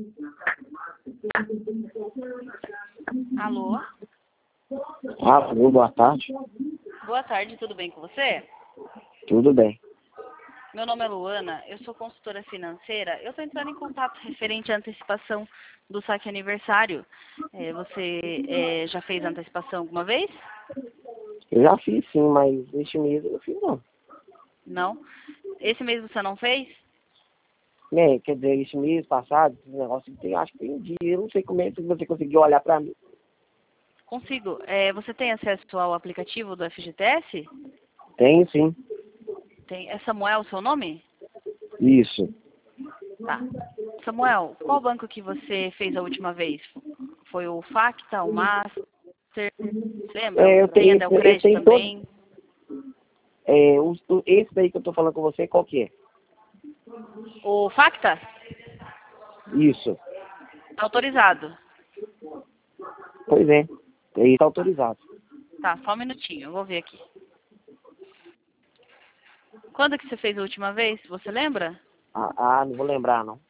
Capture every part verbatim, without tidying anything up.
Alô? Alô, boa tarde. Boa tarde, tudo bem com você? Tudo bem. Meu nome é Luana, eu sou consultora financeira. Eu estou entrando em contato referente à antecipação do saque aniversário. É, você é, já fez a antecipação alguma vez? Eu já fiz sim, mas este mês eu não fiz não. Não? Esse mês você não fez? É, quer dizer, este mês passado, esse negócio tem, acho que tem um dia, eu não sei como é que você conseguiu olhar pra mim. Consigo. É, você tem acesso ao aplicativo do F G T S? Tenho sim. Tem. É Samuel o seu nome? Isso. Tá. Samuel, qual banco que você fez a última vez? Foi o Facta, o Master? Você lembra? É, eu Tem a tenho, esse- eu Delcred tenho todo. também? É, o, o- esse daí que eu tô falando com você, qual que é? O Facta? Isso. Tá autorizado. Pois é. Ele está autorizado. Tá, só um minutinho, eu vou ver aqui. Quando que você fez a última vez? Você lembra? Ah, ah, não vou lembrar não.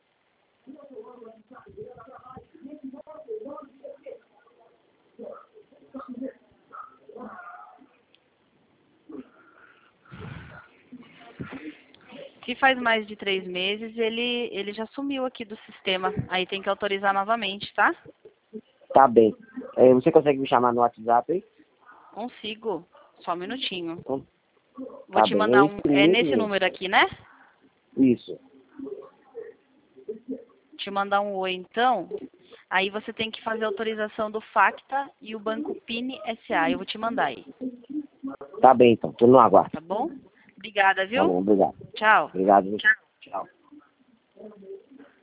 Se faz mais de três meses, ele, ele já sumiu aqui do sistema. Aí tem que autorizar novamente, tá? Tá bem. É, você consegue me chamar no WhatsApp aí? Consigo. Só um minutinho. Então, Vou tá te bem. mandar É um... esse É mesmo nesse mesmo. número aqui, né? Isso. Te mandar um oi, então. Aí você tem que fazer a autorização do Facta e o Banco Pini S A. Eu vou te mandar aí, Tá bem então. Tô no aguardo. tá bom? Obrigada, Tá viu? bom, obrigado. Tchau. Obrigado. Tchau.